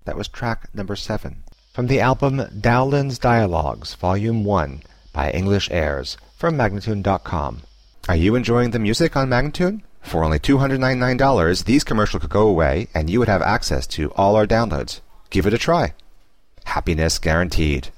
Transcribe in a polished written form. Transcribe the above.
That was track number 7. From the album Dowland's Dialogues, Volume 1, by English Airs, from Magnatune.com. Are you enjoying the music on Magnatune? For only $299, these commercials could go away, and you would have access to all our downloads. Give it a try. Happiness guaranteed.